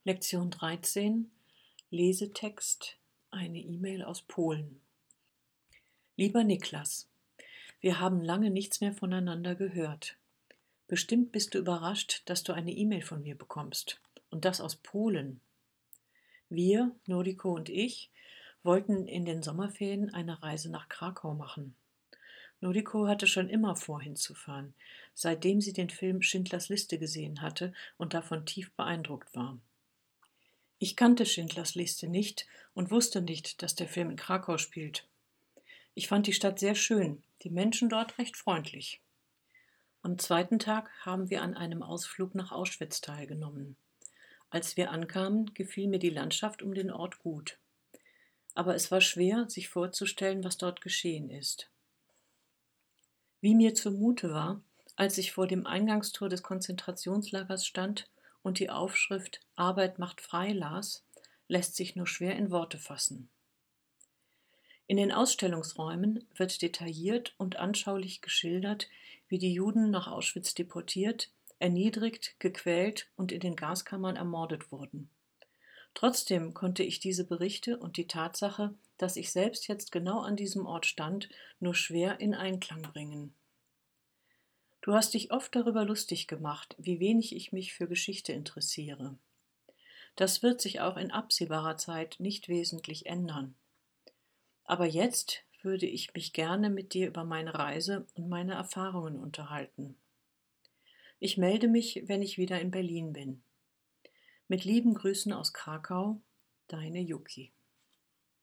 Lektion 13, Lesetext, eine E-Mail aus Polen. Lieber Niklas, wir haben lange nichts mehr voneinander gehört. Bestimmt bist du überrascht, dass du eine E-Mail von mir bekommst. Und das aus Polen. Wir, Noriko und ich, wollten in den Sommerferien eine Reise nach Krakau machen. Noriko hatte schon immer vor, hinzufahren, seitdem sie den Film Schindlers Liste gesehen hatte und davon tief beeindruckt war. Ich kannte Schindlers Liste nicht und wusste nicht, dass der Film in Krakau spielt. Ich fand die Stadt sehr schön, die Menschen dort recht freundlich. Am zweiten Tag haben wir an einem Ausflug nach Auschwitz teilgenommen. Als wir ankamen, gefiel mir die Landschaft um den Ort gut. Aber es war schwer, sich vorzustellen, was dort geschehen ist. Wie mir zumute war, als ich vor dem Eingangstor des Konzentrationslagers stand und die Aufschrift Arbeit macht frei las, lässt sich nur schwer in Worte fassen. In den Ausstellungsräumen wird detailliert und anschaulich geschildert, wie die Juden nach Auschwitz deportiert, erniedrigt, gequält und in den Gaskammern ermordet wurden. Trotzdem konnte ich diese Berichte und die Tatsache, dass ich selbst jetzt genau an diesem Ort stand, nur schwer in Einklang bringen. Du hast dich oft darüber lustig gemacht, wie wenig ich mich für Geschichte interessiere. Das wird sich auch in absehbarer Zeit nicht wesentlich ändern. Aber jetzt würde ich mich gerne mit dir über meine Reise und meine Erfahrungen unterhalten. Ich melde mich, wenn ich wieder in Berlin bin. Mit lieben Grüßen aus Krakau, deine Yuki.